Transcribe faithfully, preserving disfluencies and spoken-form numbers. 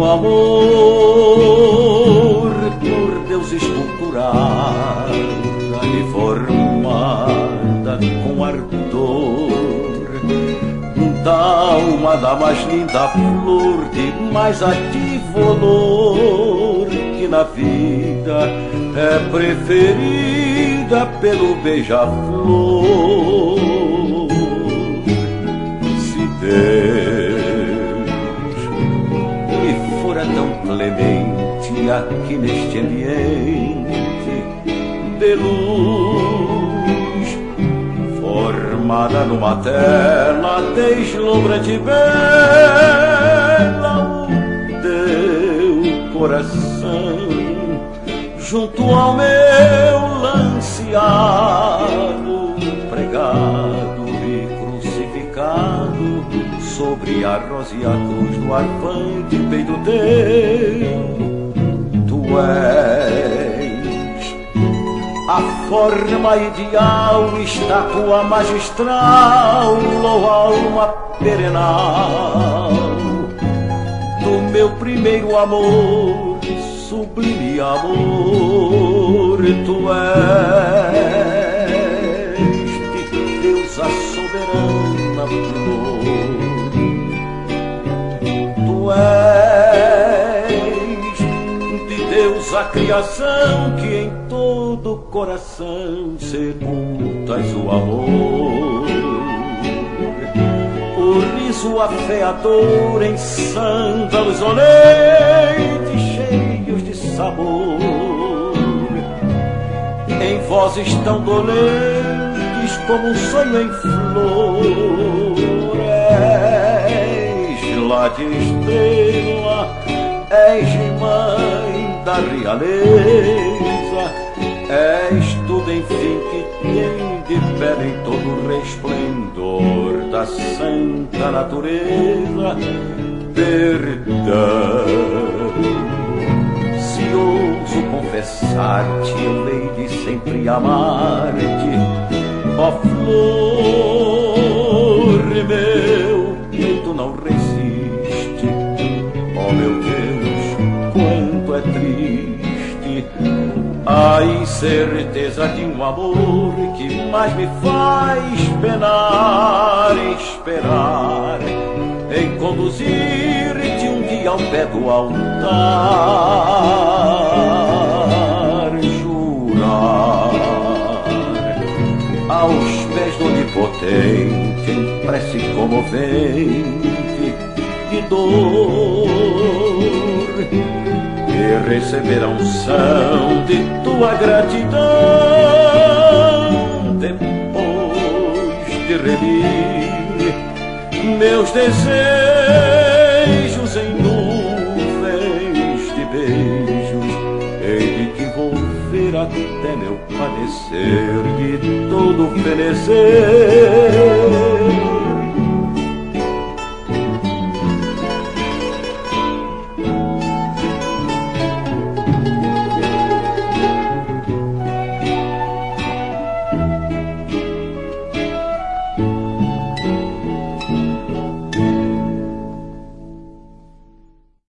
no amor por Deus esculturada e formada com ardor, da alma da mais linda flor, de mais ativo olor, que na vida é preferida pelo beija-flor. Se Deus me fora tão clemente aqui neste ambiente de luz, formada numa tela deslumbrante bela, o teu coração junto ao meu lanceado, pregado e crucificado sobre a rosa e a cruz do arfante peito teu. Tu és a forma ideal, estátua magistral, ou alma perenal do meu primeiro amor, sublime amor. Tu és de Deus a soberana flor, tu és de Deus a criação que em todo coração sepultas o amor. O riso afeador em sândalos olentes cheios de sabor, em vozes tão dolentes como um sonho em flor. És lá de estrela, és mãe da realeza, és tudo enfim que tem de pé em todo o resplendor da santa natureza. Perdão, se ouso confessar-te, eu hei de sempre amar-te, ó flor meu, que tu não resiste. Ó meu Deus, quanto é triste a incerteza de um amor que mais me faz penar, esperar em conduzir-te um dia ao pé do altar, jurar aos pés do Onipotente em prece comovente de dor, e receber a unção de tua gratidão depois de remir meus desejos em nuvens de beijos. Hei de te envolver até meu padecer de todo fenecer.